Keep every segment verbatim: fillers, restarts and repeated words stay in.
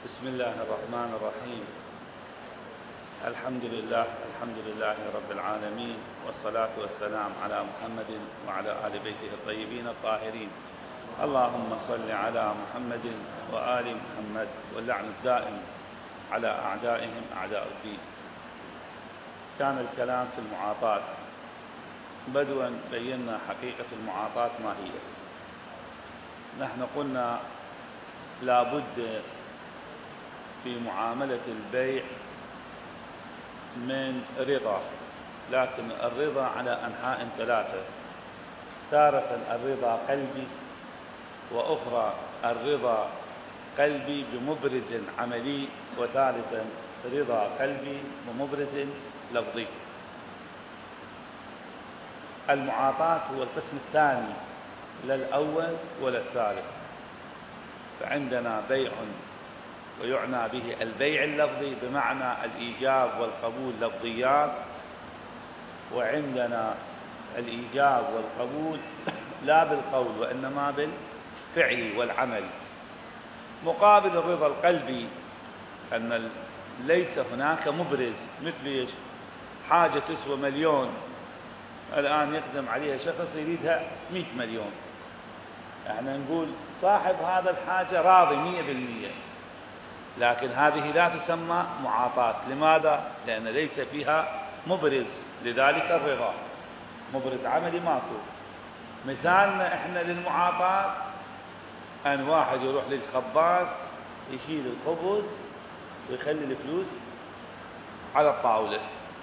بسم الله الرحمن الرحيم. الحمد لله الحمد لله رب العالمين، والصلاة والسلام على محمد وعلى آل بيته الطيبين الطاهرين. اللهم صل على محمد وآل محمد، واللعن الدائم على أعدائهم أعداء الدين. كان الكلام في المعاطاة. بدوا بينا حقيقة المعاطاة ما هي. نحن قلنا لا بد في معاملة البيع من رضا، لكن الرضا على أنحاء ثلاثة: تارة الرضا قلبي، وأخرى الرضا قلبي بمبرز عملي، وثالثا رضا قلبي بمبرز لفظي. المعاطاة هو القسم الثاني، لا الأول ولا الثالث. فعندنا بيع ويعنى به البيع اللفظي بمعنى الإيجاب والقبول لفظيات، وعندنا الإيجاب والقبول لا بالقول وإنما بالفعل والعمل. مقابل الرضا القلبي أن ليس هناك مبرز، مثل إيش؟ حاجة تسوى مليون، الآن يقدم عليها شخص يريدها مئة مليون، احنا نقول صاحب هذا الحاجة راضي مئة بالمئة، لكن هذه لا تسمى معاطاة. لماذا؟ لأن ليس فيها مبرز، لذلك الرضا. مبرز عملي ماكو. مثالنا احنا للمعاطاة أن واحد يروح للخباز يشيل الخبز ويخلي الفلوس على الطاولة،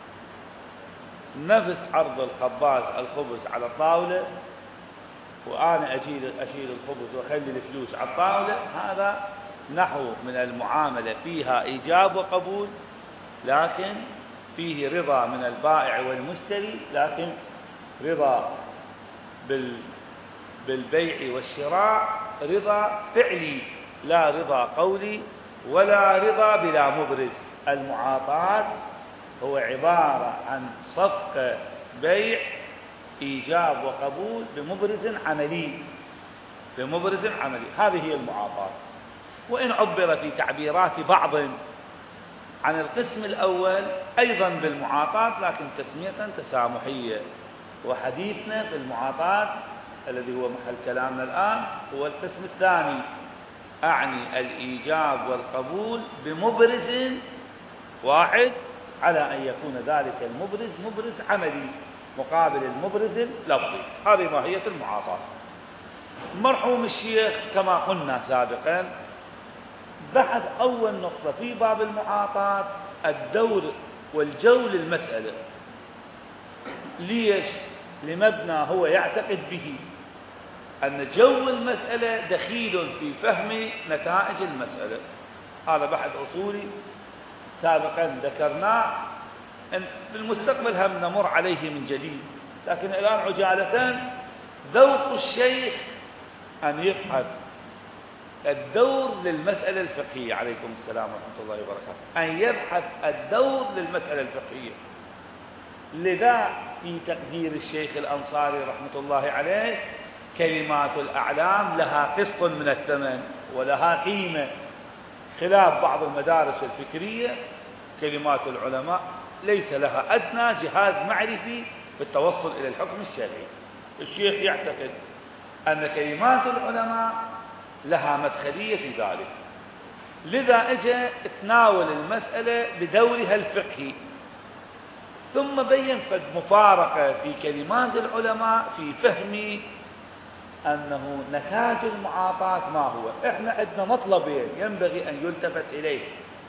نفس عرض الخباز الخبز على الطاولة، وأنا أشيل أشيل الخبز وأخلي الفلوس على الطاولة. هذا نحو من المعاملة فيها إيجاب وقبول، لكن فيه رضا من البائع والمشتري، لكن رضا بال بالبيع والشراء رضا فعلي، لا رضا قولي ولا رضا بلا مبرز. المعاطاة هو عبارة عن صفقة بيع إيجاب وقبول بمبرز عملي، بمبرز عملي. هذه هي المعاطاة. وإن عبر في تعبيرات بعض عن القسم الأول أيضا بالمعاطاة، لكن تسمية تسامحية. وحديثنا في المعاطاة الذي هو محل كلامنا الآن هو القسم الثاني، أعني الإيجاب والقبول بمبرز واحد، على أن يكون ذلك المبرز مبرز عملي مقابل المبرز اللفظي. هذه ماهية المعاطاة. مرحوم الشيخ كما قلنا سابقا بحث أول نقطة في باب المعاطاة الدور والجول المسألة. ليش؟ لمبنى هو يعتقد به أن جو المسألة دخيل في فهم نتائج المسألة. هذا بحث أصولي سابقا ذكرناه، إن في المستقبل هم نمر عليه من جديد، لكن الآن عجالة ذوق الشيخ أن يبحث الدور للمسألة الفقهية، عليكم السلام ورحمة الله وبركاته، أن يبحث الدور للمسألة الفقهية. لذا في تقدير الشيخ الأنصاري رحمة الله عليه كلمات الأعلام لها قسط من الثمن ولها قيمة، خلاف بعض المدارس الفكرية كلمات العلماء ليس لها أدنى جهاز معرفي بالتوصل إلى الحكم الشرعي. الشيخ يعتقد أن كلمات العلماء لها مدخلية في ذلك، لذا اجى تناول المسألة بدورها الفقهي، ثم بين فد مفارقة في كلمات العلماء في فهم أنه نتاج المعاطاة ما هو. إحنا عندنا مطلبين ينبغي أن يلتفت إليه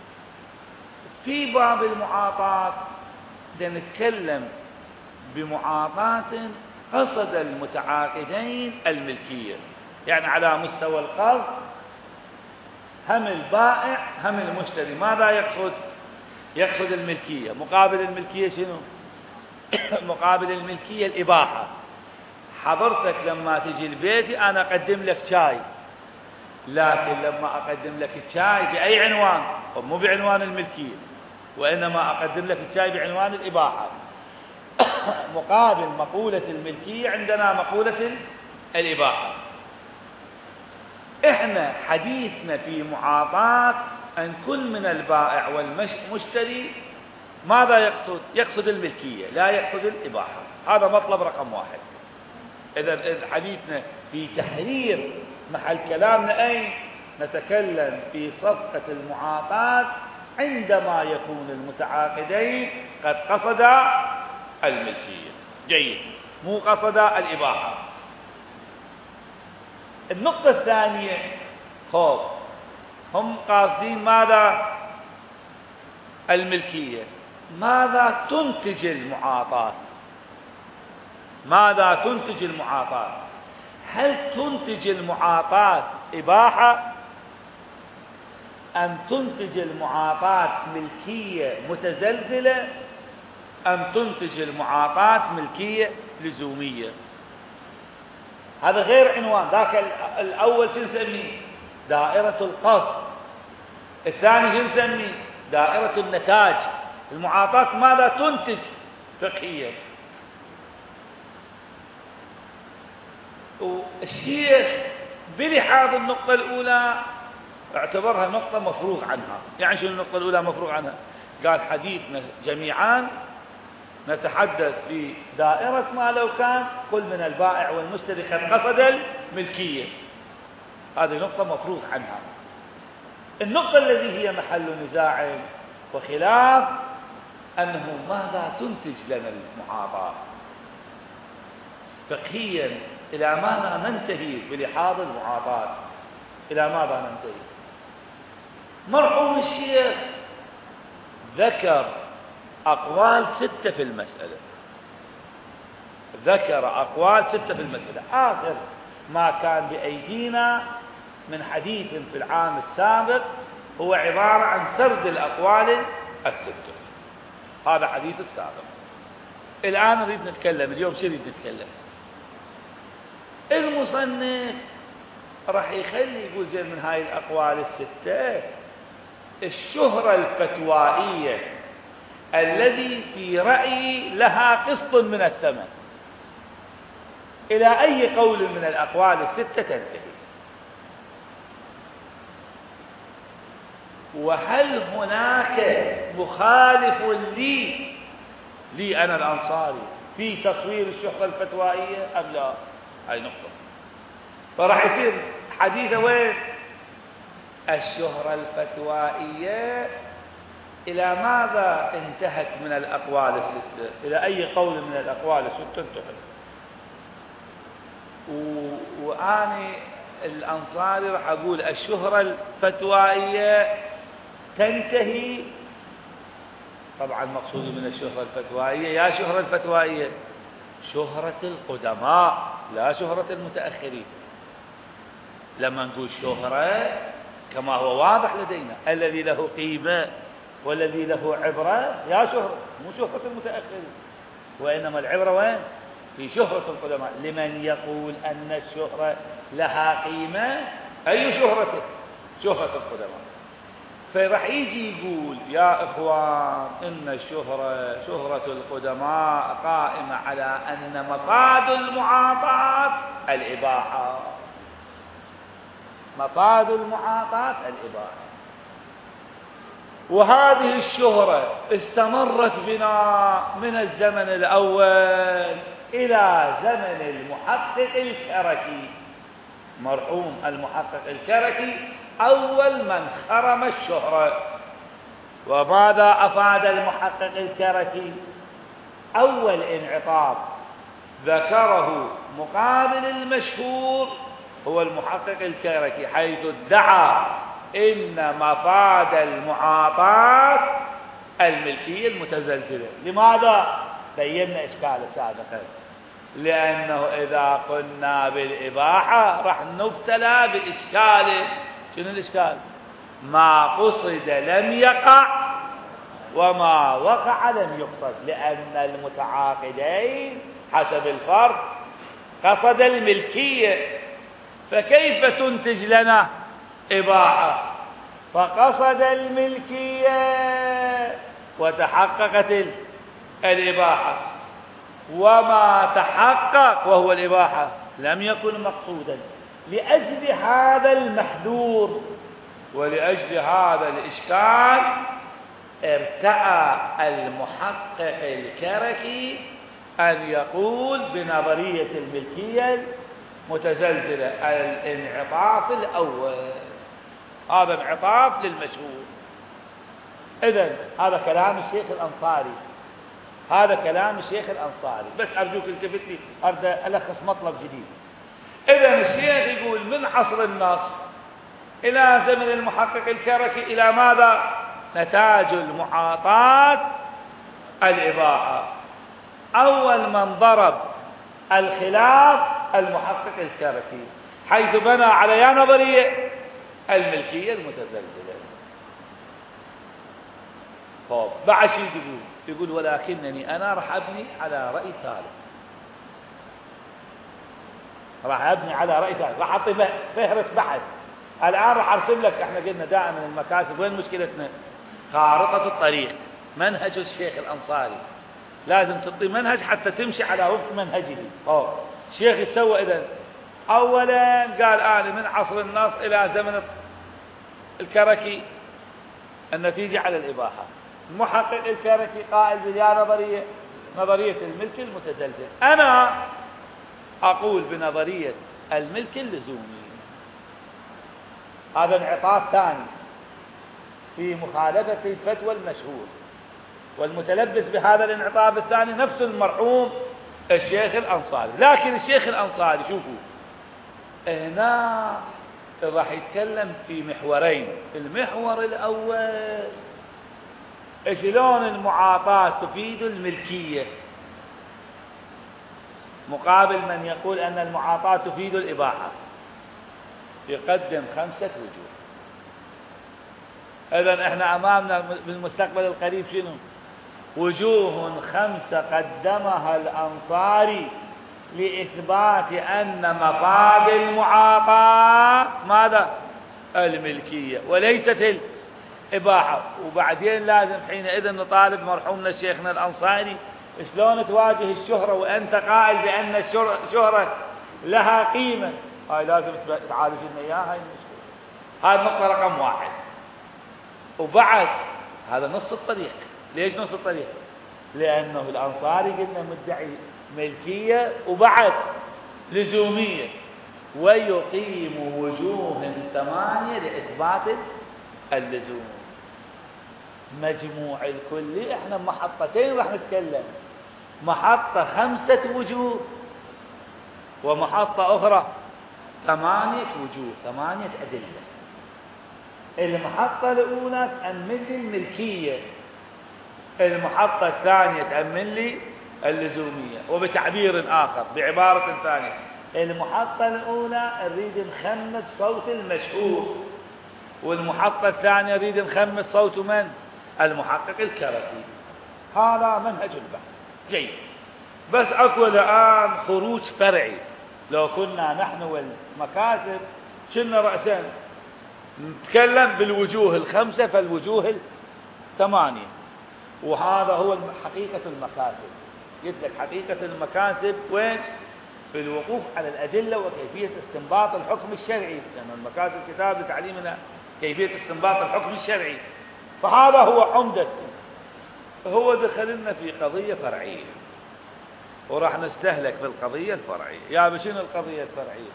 في باب المعاطاة. نتكلم بمعاطاة قصد المتعاقدين الملكية، يعني على مستوى القرض هم البائع هم المشتري ماذا يقصد؟ يقصد الملكية. مقابل الملكية شنو؟ مقابل الملكية الإباحة. حضرتك لما تجي لبيتي أنا أقدم لك شاي، لكن لما أقدم لك الشاي بأي عنوان؟ مو بعنوان الملكية، وإنما أقدم لك الشاي بعنوان الإباحة. مقابل مقولة الملكية عندنا مقولة الإباحة. احنا حديثنا في معاطاة أن كل من البائع والمشتري ماذا يقصد؟ يقصد الملكية لا يقصد الإباحة. هذا مطلب رقم واحد. إذا حديثنا في تحرير محل كلامنا أين؟ نتكلم في صفقة المعاطاة عندما يكون المتعاقدين قد قصدا الملكية. جيد، مو قصدا الإباحة. النقطة الثانية، خوف هم قاصدين ماذا؟ الملكية. ماذا تنتج المعاطاة؟ ماذا تنتج المعاطاة؟ هل تنتج المعاطاة إباحة أم تنتج المعاطاة ملكية متزلزلة أم تنتج المعاطاة ملكية لزومية؟ هذا غير عنوان. ذاك الأول شو نسميه؟ دائرة القصد. الثاني شو نسميه؟ دائرة النتاج. المعاطاة ماذا تنتج فقهيا؟ والشيخ بلحاظ النقطة الأولى اعتبرها نقطة مفروغ عنها. يعني شو النقطة الأولى مفروغ عنها؟ قال حديثنا جميعا نتحدث في دائرة ما لو كان كل من البائع والمشتري قد قصد الملكية. هذه نقطة مفروغ عنها. النقطة التي هي محل نزاع وخلاف أنه ماذا تنتج لنا المعاطاة فقهيا؟ إلى ماذا ننتهي بلحاظ المعاطاة؟ إلى ماذا ننتهي؟ مرحوم الشيخ ذكر أقوال ستة في المسألة. ذكر أقوال ستة في المسألة. آخر ما كان بأيدينا من حديث في العام السابق هو عبارة عن سرد الأقوال الستة. هذا حديث السابق. الآن نريد نتكلم. اليوم شو نريد نتكلم؟ المصنف راح يخلي يقول زين من هاي الأقوال الستة الشهرة الفتوائية الذي في رأيي لها قسط من الثمن. إلى أي قول من الأقوال الستة تنتهي؟ وهل هناك مخالف لي لي أنا الأنصاري في تصوير الشهرة الفتوائية أم لا؟ هاي نقطة. فراح يصير حديثه وين؟ الشهرة الفتوائية إلى ماذا انتهت من الأقوال الستة؟ إلى أي قول من الأقوال الستة انتهت؟ و... وأنا الأنصاري راح أقول الشهرة الفتوائية تنتهي. طبعا مقصود من الشهرة الفتوائية يا شهرة الفتوائية شهرة القدماء لا شهرة المتأخرين. لما نقول شهرة كما هو واضح لدينا الذي له قيمة والذي له عبرة يا شهرة، مو شهرة المتأخرين. وإنما العبرة وين؟ في شهرة القدماء. لمن يقول أن الشهرة لها قيمة أي شهرة؟ شهرة القدماء. فراح يجي يقول يا إخوان إن الشهرة شهرة القدماء قائمة على أن مفاد المعاطاة الإباحة. مفاد المعاطاة الإباحة. وهذه الشهرة استمرت بنا من الزمن الأول إلى زمن المحقق الكركي. مرحوم المحقق الكركي أول من خرم الشهرة. وماذا أفاد المحقق الكركي؟ أول انعطاف ذكره مقابل المشهور هو المحقق الكركي، حيث ادعى إن مفاد المعاطاة الملكية المتزلزلة. لماذا؟ بينا إشكاله سابقا. لأنه إذا قلنا بالإباحة راح نبتلى بإشكال. شنو الإشكال؟ ما قصد لم يقع وما وقع لم يقصد. لأن المتعاقدين حسب الفرق قصد الملكية، فكيف تنتج لنا إباحة؟ فقصد الملكية وتحققت الإباحة، وما تحقق وهو الإباحة لم يكن مقصودا. لأجل هذا المحذور ولأجل هذا الإشكال ارتأى المحقق الكركي أن يقول بنظرية الملكية المتزلزلة الانعطاف الأول، هذا انعطاف للمشهور. إذن هذا كلام الشيخ الأنصاري، هذا كلام الشيخ الأنصاري، بس أرجوك التفت لي أبدأ ألخص مطلب جديد. إذن الشيخ يقول من عصر النص إلى زمن المحقق الكركي إلى ماذا؟ نتاج المعاطاة الإباحة. أول من ضرب الخلاف المحقق الكركي، حيث بنى على يا نظرية الملكية المتزلزلة. طب بعد شيء يقول يقول ولكنني أنا راح أبني على رأي ثالث، راح أبني على رأي ثالث، راح أعطي فهرس بحث. الآن راح أرسم لك، احنا قلنا دائما المكاتب وين مشكلتنا؟ خارطة الطريق، منهج الشيخ الأنصاري، لازم تعطي منهج حتى تمشي على وفق منهجه. أوه. الشيخ يسوى إذن أولا قال أنا من عصر النص إلى زمن الكركي النتيجة على الإباحة. المحقق الكركي قائل بها نظرية نظرية الملك المتزلزل. أنا أقول بنظرية الملك اللزومي. هذا انعطاف ثاني في مخالفة الفتوى المشهور، والمتلبس بهذا الانعطاف الثاني نفس المرحوم الشيخ الأنصاري. لكن الشيخ الأنصاري شوفوا هنا راح يتكلم في محورين. المحور الأول شلون المعاطاة تفيد الملكية مقابل من يقول أن المعاطاة تفيد الإباحة. يقدم خمسة وجوه. إذن احنا أمامنا بالمستقبل القريب شنو؟ وجوه خمسة قدمها الأنصاري لإثبات أن مفاد المعاطاة ماذا؟ الملكية وليست الإباحة. وبعدين لازم حينئذ نطالب مرحومنا شيخنا الأنصاري شلون تواجه الشهرة وأنت قائل بأن الشهرة لها قيمة. هاي لازم تعالج لنا إياها، هاي المشكلة. هذا نقطة رقم واحد. وبعد هذا نص الطريق. ليش نص الطريق؟ لأنه الأنصاري قلنا مدعي ملكية وبعد لزومية، ويقيم وجوه ثمانية لإثبات اللزوم. مجموع الكلي احنا محطتين راح نتكلم، محطة خمسة وجوه ومحطة أخرى ثمانية وجوه، ثمانية أدلة. المحطة الأولى تأمن لي الملكية، المحطة الثانية تأمن لي اللزومية. وبتعبير آخر بعبارة ثانية، المحطة الأولى نريد نخمس صوت المشهور، والمحطة الثانية نريد نخمس صوت من؟ المحقق الكركي. هذا منهج البحث جيد. بس أكو الآن خروج فرعي. لو كنا نحن والمكاتب كنا رأسا نتكلم بالوجوه الخمسة فالوجوه الثمانية، وهذا هو حقيقة المكاتب. قلت لك حقيقة المكاتب وين؟ في الوقوف على الأدلة وكيفية استنباط الحكم الشرعي، لأن المكاتب كتاب لتعليمنا كيفية استنباط الحكم الشرعي. فهذا هو عمدة. هو دخلنا في قضية فرعية وراح نستهلك في القضية الفرعية. يا بشنو القضية الفرعية؟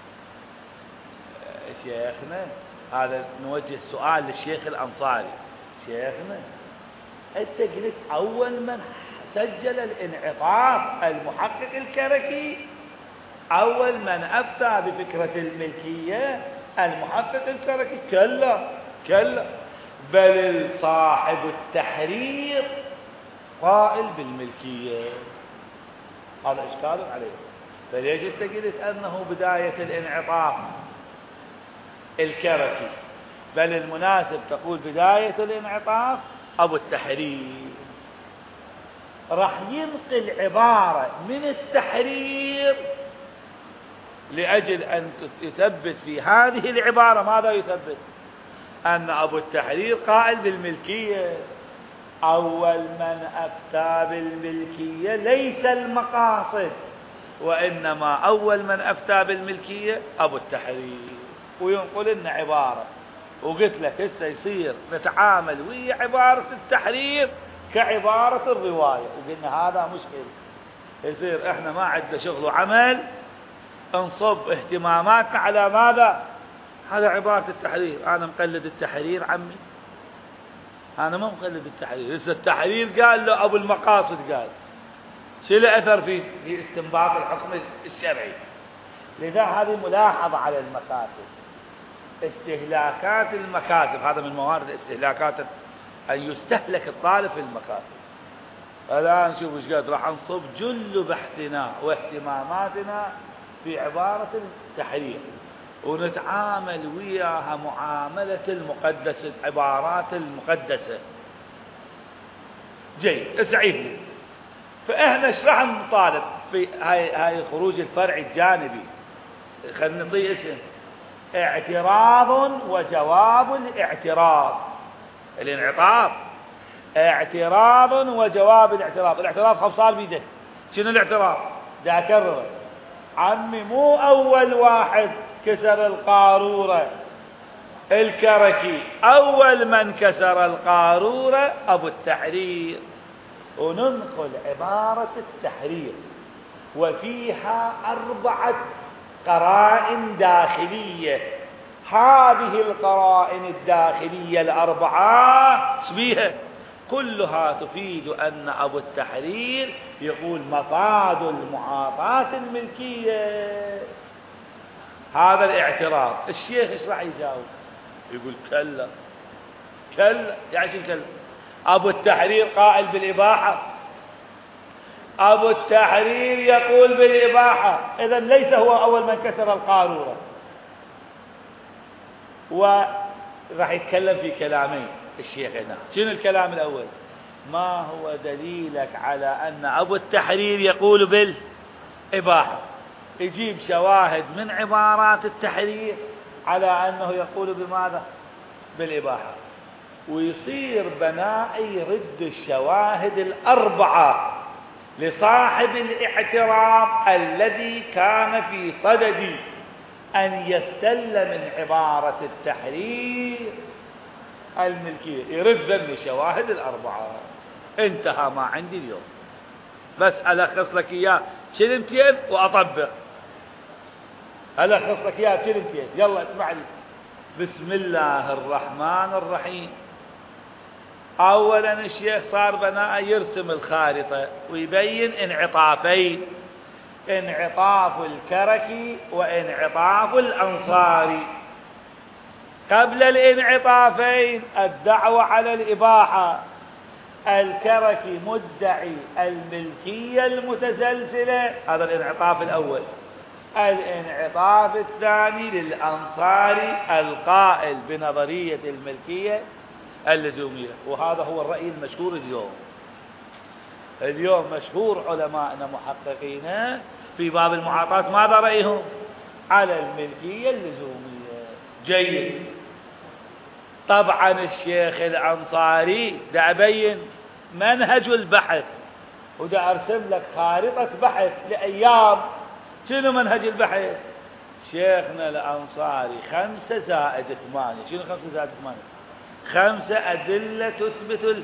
شيخنا هذا نوجه سؤال للشيخ الأنصاري. شيخنا أنت قلت أول من سجل الانعطاف المحقق الكركي، أول من أفتى بفكرة الملكية المحقق الكركي. كلا كلا، بل صاحب التحرير قائل بالملكية. هذا إشكال عليه. فليش أنت قلت أنه بداية الانعطاف الكركي؟ بل المناسب تقول بداية الانعطاف أبو التحرير. راح ينقل عبارة من التحرير لأجل أن يثبت في هذه العبارة. ماذا يثبت؟ أن أبو التحرير قائل بالملكية. أول من أفتى بالملكية ليس المقاصد، وإنما أول من أفتى بالملكية أبو التحرير. وينقل لنا عبارة وقلت لك هسه يصير نتعامل ويا عبارة التحرير كعبارة الرواية، وقلنا هذا مشكل. يصير احنا ما عندنا شغل وعمل، انصب اهتماماتنا على ماذا؟ هذا عبارة التحرير. انا مقلد التحرير عمي، انا ما مقلد التحرير. هسه التحرير قال له ابو المقاصد قال شو له اثر في في استنباط الحكم الشرعي. لذا هذه ملاحظة على المكاسب، استهلاكات المكاسب، هذا من موارد استهلاكات أن يستهلك الطالب في المكاسب. الآن نشوف ايش قد راح نصب جل بحثنا واهتماماتنا في عبارة التحرير، ونتعامل وياها معاملة المقدسة، العبارات المقدسة. جيد، اسعيد. فإحنا ايش راح نطالب في هاي هاي خروج الفرع الجانبي؟ خلينا نعطيه اسم: اعتراض وجواب الاعتراض. الانعطاف اعتراض وجواب الاعتراض. الاعتراض خمسال بيده. شنو الاعتراض؟ دا اكرره عمي، مو اول واحد كسر القارورة الكركي، اول من كسر القارورة ابو التحرير. وننقل عبارة التحرير وفيها اربعة قرائن داخلية. هذه القرائن الداخلية الأربعة شبيها كلها تفيد أن أبو التحرير يقول مفاد المعاطاة الملكية. هذا الاعتراض. الشيخ ايش راح يجاوب؟ يقول كلا كلا. يعني شو كلا؟ أبو التحرير قائل بالإباحة، أبو التحرير يقول بالإباحة، إذن ليس هو أول من كسر القارورة. وراح يتكلم في كلامين الشيخ هنا. شنو الكلام الأول؟ ما هو دليلك على أن أبو التحرير يقول بالإباحة؟ يجيب شواهد من عبارات التحرير على أنه يقول بماذا؟ بالإباحة. ويصير بناء يرد الشواهد الأربعة لصاحب الاعتراض الذي كان في صدد أن يستل من عبارة التحرير الملكية، يرد ذن الشواهد الأربعة. انتهى ما عندي اليوم، بس ألخص لك إياه بكلمتين وأطبق. ألخص لك إياه بكلمتين، يلا اسمع لي. بسم الله الرحمن الرحيم. أولا الشيخ صار بناء يرسم الخارطة ويبين انعطافين: انعطاف الكركي وانعطاف الأنصاري. قبل الانعطافين الدعوة على الإباحة، الكركي مدعي الملكية المتسلسلة، هذا الانعطاف الأول. الانعطاف الثاني للأنصاري القائل بنظرية الملكية اللزومية. وهذا هو الرأي المشهور اليوم. اليوم مشهور علماءنا محققين في باب المعاطاة ماذا رأيهم؟ على الملكية اللزومية. جيد. طبعا الشيخ الأنصاري دا أبين منهج البحث، ودا أرسم لك خارطة بحث لأيام. شنو منهج البحث؟ شيخنا الأنصاري خمسة زائد ثمانية. شنو خمسة زائد ثمانية؟ خمسة أدلة تثبت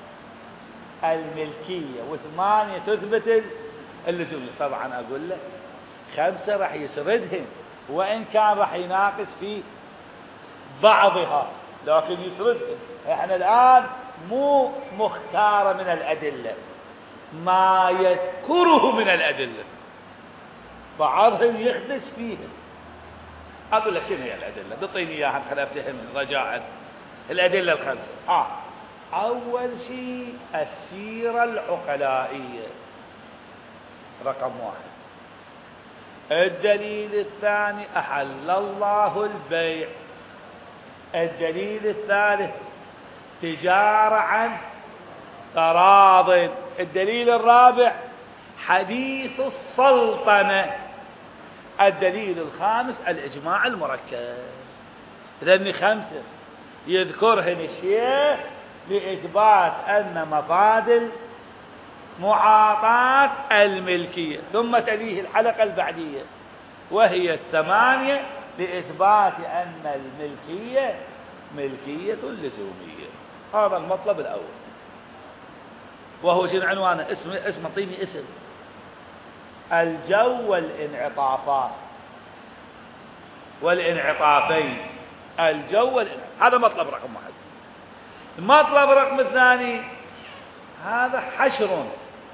الملكية وثمانية تثبت اللزومية. طبعا أقول لك خمسة راح يسردهم، وإن كان راح يناقش في بعضها لكن يسردهم. احنا الآن مو مختارة من الأدلة، ما يذكره من الأدلة، بعضهم يخدش فيهم. أقول لك شنو هي الأدلة؟ تعطيني إياها خليني أفتهم رجاء. الأدلة الخمسة. آه. أول شيء السيرة العقلائية رقم واحد. الدليل الثاني أحل الله البيع. الدليل الثالث تجارة عن تراض. الدليل الرابع حديث السلطنة. الدليل الخامس الإجماع المركب. لأن خمسة يذكرهن الشيخ لإثبات أن مفاد المعاطاة الملكية، ثم تليه الحلقة البعدية وهي الثمانية لإثبات أن الملكية ملكية لزومية. هذا المطلب الأول، وهو شنو عنوانه؟ اسم اسم اعطيني اسم. الجو والانعطافات والانعطافين. الجو والانعطاف. هذا مطلب رقم واحد. المطلب رقم اثنين، هذا حشر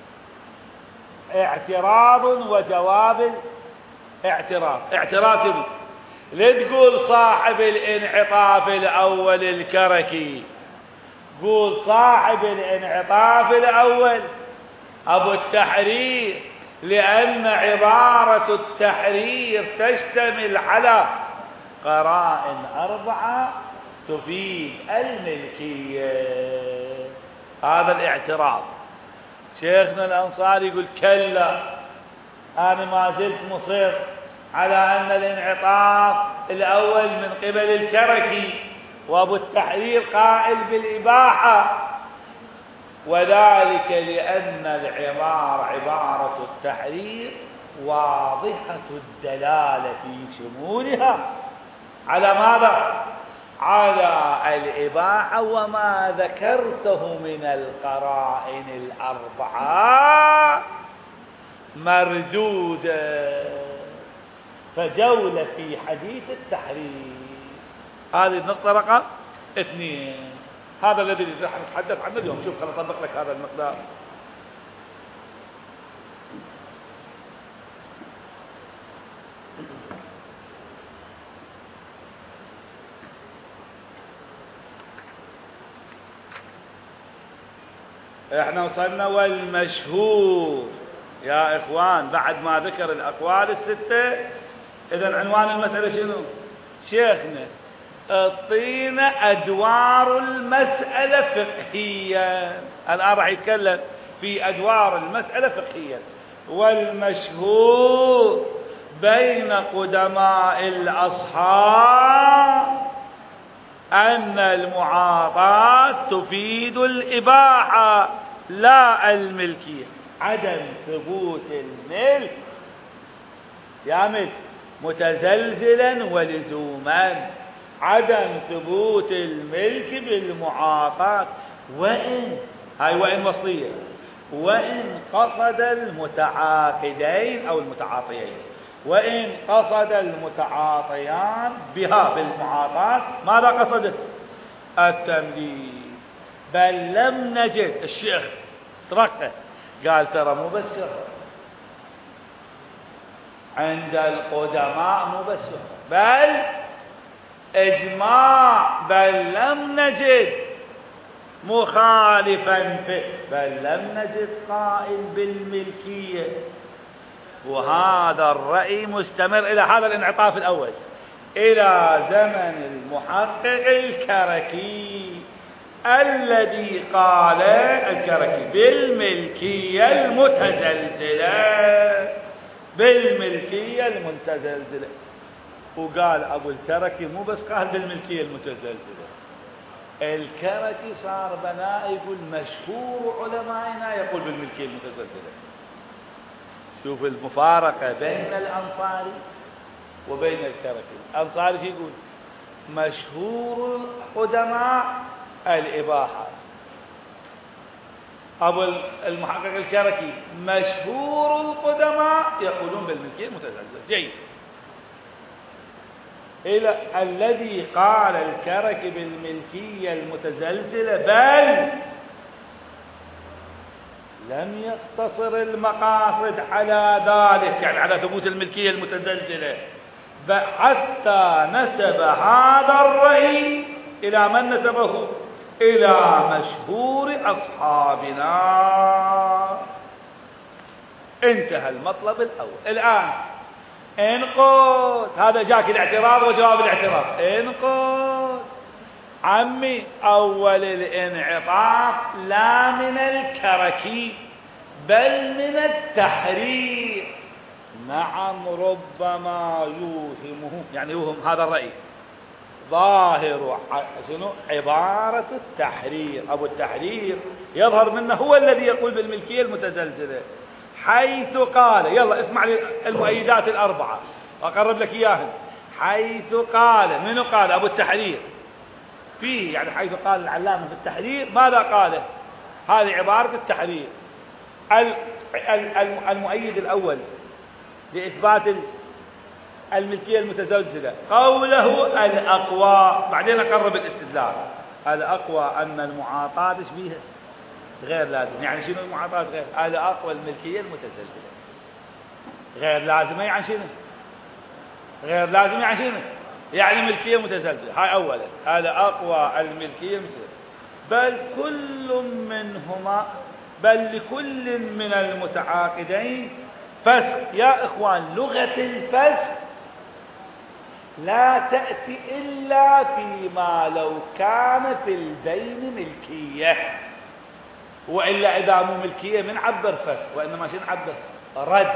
اعتراض وجواب اعتراض. اعتراض شنو؟ لتقول صاحب الانعطاف الأول الكركي، قول صاحب الانعطاف الأول أبو التحرير، لأن عبارة التحرير تشتمل على قرائن أربعة تفيد الملكية. هذا الاعتراض. شيخنا الأنصاري يقول كلا، أنا ما زلت مصر على أن الانعطاف الأول من قبل الكركي، وأبو التحرير قائل بالإباحة، وذلك لأن العبارة عبارة التحرير واضحة الدلالة في شمولها على ماذا؟ على الإباحة وما ذكرته من القرائن الأربعة مردودة، فجولة في حديث التحرير. هذه النقطة رقم اثنين. هذا الذي راح نتحدث عنه اليوم. شوف خليني أطبق لك هذا المقدار. احنا وصلنا والمشهور يا اخوان بعد ما ذكر الاقوال الستة. اذا عنوان المسألة شنو؟ شيخنا اعطينا ادوار المسألة فقهيا. الان راح يتكلم في ادوار المسألة فقهيا. والمشهور بين قدماء الاصحاب أن المعاطاة تفيد الإباحة لا الملكية. عدم ثبوت الملك يا ملك متزلزلا ولزوما. عدم ثبوت الملك بالمعاطاة، وإن هاي وإن وصلية، وإن قصد المتعاقدين أو المتعاطيين، وإن قصد المتعاطيان بها بالمعاطاة ماذا قصدت؟ التمليك. بل لم نجد. الشيخ ترقى قال ترى مو بس عند القدماء مو بس بل إجماع، بل لم نجد مخالفا فيه، بل لم نجد قائل بالملكية. وهذا الرأي مستمر إلى هذا الانعطاف الأول، إلى زمن المحقق الكركي الذي قال الكركي بالملكية المتزلزلة، بالملكية المتزلزلة. وقال أبو الكركي مو بس قال بالملكية المتزلزلة، الكركي صار بناء يقول مشهور علمائنا يقول بالملكية المتزلزلة. شوف المفارقة بين الأنصاري وبين الكركي. الأنصاري شو يقول؟ مشهور القدماء الإباحة. أبو المحقق الكركي مشهور القدماء يقولون بالملكية المتزلزلة. جيد. إلى الذي قال الكركي بالملكية المتزلزلة بل لم يقتصر المقاصد على ذلك، يعني على ثبوت الملكية المتزلزلة، حتى نسب هذا الرأي إلى من نسبه؟ إلى مشهور أصحابنا. انتهى المطلب الأول. الآن انقض. هذا جاك الاعتراض وجواب الاعتراض. انقض عمي. أول الانعطاف لا من الكركي بل من التحرير. نعم ربما يوهمه، يعني يوهم هذا الرأي ظاهر شنو عبارة التحرير. أبو التحرير يظهر منه هو الذي يقول بالملكية المتزلزلة، حيث قال، يلا اسمع المؤيدات الأربعة أقرب لك إياهن. حيث قال، منو قال؟ أبو التحرير. فيه يعني حيث قال العلامة في التحرير ماذا قاله؟ هذه عبارة التحرير. المؤيد الأول لإثبات الملكية المتزلزلة قوله الأقوى، بعدين أقرب الاستدلال. الأقوى أن المعاطاة تشبيه غير لازم. يعني شنو المعاطاة غير؟ هذا أقوى الملكية المتزلزلة. غير لازمة يعني شنو؟ غير لازم يعني شنو؟ يعني ملكية متزلزلة. هاي أولا، هذا أقوى الملكية المتزلزلة. بل كل منهما بل لكل من المتعاقدين فسخ. يا إخوان، لغة الفسخ لا تأتي إلا فيما لو كان في الدين ملكية، وإلا إذا مو ملكية من عبر فسخ، وإنما شنو نعبر؟ رد.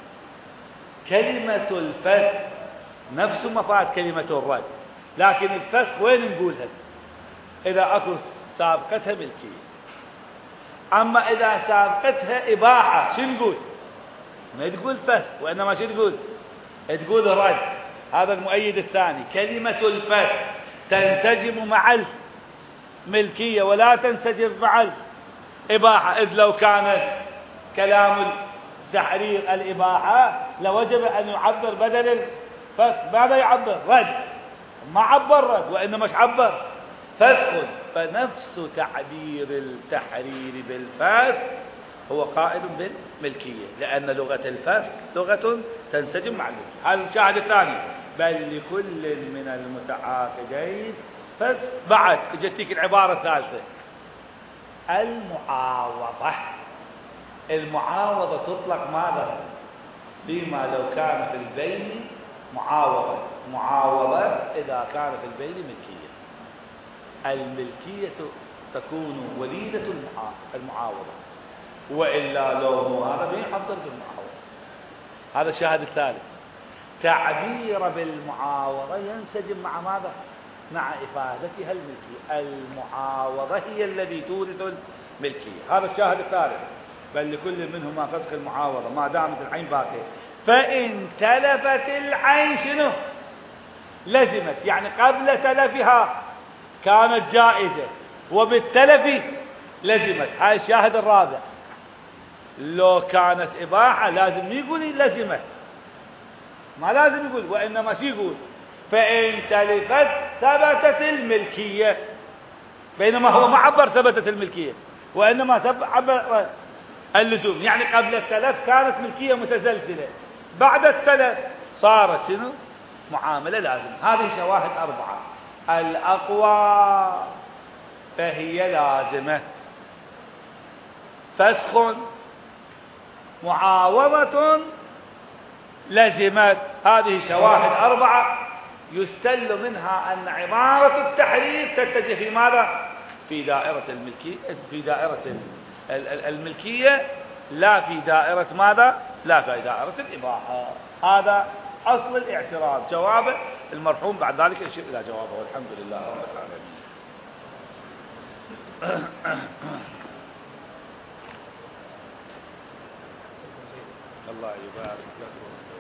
كلمة الفسخ نفس مفاد كلمة الرد، لكن الفسخ وين نقولها؟ إذا أكو سابقتها ملكية. أما إذا سابقتها إباحة شو نقول؟ ما تقول فسخ، وإنما شو تقول؟ تقول رد. هذا المؤيد الثاني. كلمة الفسخ تنسجم مع الملكية ولا تنسجم مع الإباحة، إذ لو كان كلام التحرير الإباحة لوجب أن يعبر بدل الفسخ. ماذا يعبر؟ رد. ما عبر رد، وإنما ايش عبر؟ فسخ. فنفس تعبير التحرير بالفسخ هو قائد بالملكية، لأن لغة الفسخ لغة تنسجم مع الملكية. هذا الشاهد الثاني. بل لكل من المتعاقدين فسخ. بعد اجتك العبارة الثالثة، المعاوضة. المعاوضة تطلق ماذا؟ بما لو كان في البين معاوضة. معاوضة إذا كان في البين ملكية. الملكية تكون وليدة المعاوضة، وإلا لو مو هذا بيحضر بالمعاوضة. هذا الشاهد الثالث. تعبير بالمعاوضة ينسجم مع ماذا؟ مع إفادتها الملكية. المعاوضة هي الذي تورث الملكية. هذا الشاهد الثالث. بل لكل منهما فسخ المعاوضة ما دامت العين باقية. فإن تلفت العين شنو؟ لزمت. يعني قبل تلفها كانت جائزة، وبالتلف لزمت. هذا الشاهد الرابع. لو كانت إباحة لازم يقول لزمت، ما لازم يقول، وإنما شو يقول؟ فإن تلفت ثبتت الملكية، بينما هو ما عبر ثبتت الملكية، وإنما عبر اللزوم. يعني قبل التلف كانت ملكية متزلزلة، بعد التلف صارت شنو؟ معاملة لازم. هذه شواهد أربعة. الأقوى فهي لازمة، فسخ، معاوضة، لزمت. هذه شواهد أربعة يستل منها أن عبارة التحرير تتجه في ماذا؟ في دائرة الملكية، في دائرة الملكية، لا في دائرة ماذا؟ لا في دائرة الإباحة. هذا أصل الاعتراض. جوابه المرحوم بعد ذلك يشير إلى جوابه، والحمد لله رب العالمين. الله يبارك لكم.